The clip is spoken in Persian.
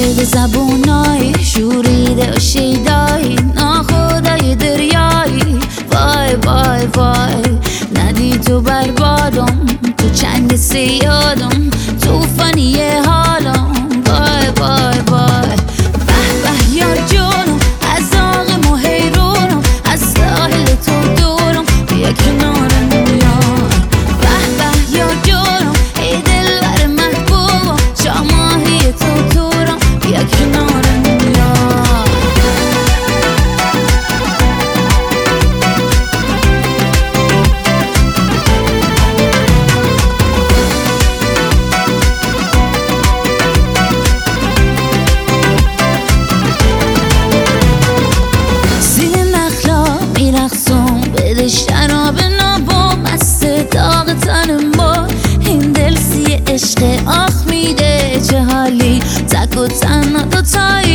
عاشق زبونای شوریده و شیدایی ناخدای دریایی وای وای وای ندی تو بربادم تو چنگ سیادم توفانی حالم وای وای وای به به یار جونم از آغم و حیرونم از ساحل تو دورم بیا کنار یار به به یار جونم ای دلبر محبوبم شاماهی تو تورم بیا کنار یار بده شراب نابا مست داغ تنم با این دل سی عشق آخ میده چه حالی تک و تنها دوتایی